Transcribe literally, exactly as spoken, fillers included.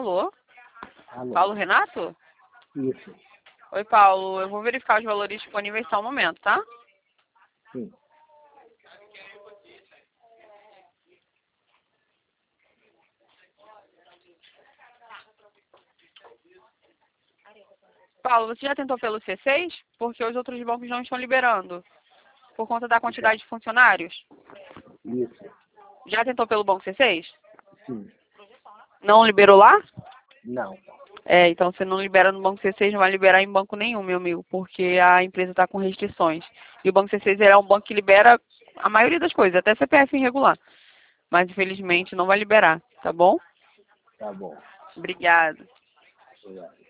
Alô? Alô. Paulo Renato? Isso. Oi, Paulo. Eu vou verificar os valores disponíveis só um momento, tá? Sim. Paulo, você já tentou pelo C seis? Porque os outros bancos não estão liberando. Por conta da quantidade de funcionários. Isso. Já tentou pelo banco C seis? Sim. Não liberou lá? Não. É, então você não libera no banco C seis, não vai liberar em banco nenhum, meu amigo, porque a empresa está com restrições. E o banco C seis é um banco que libera a maioria das coisas, até C P F irregular. Mas infelizmente não vai liberar, tá bom? Tá bom. Obrigada. Obrigado.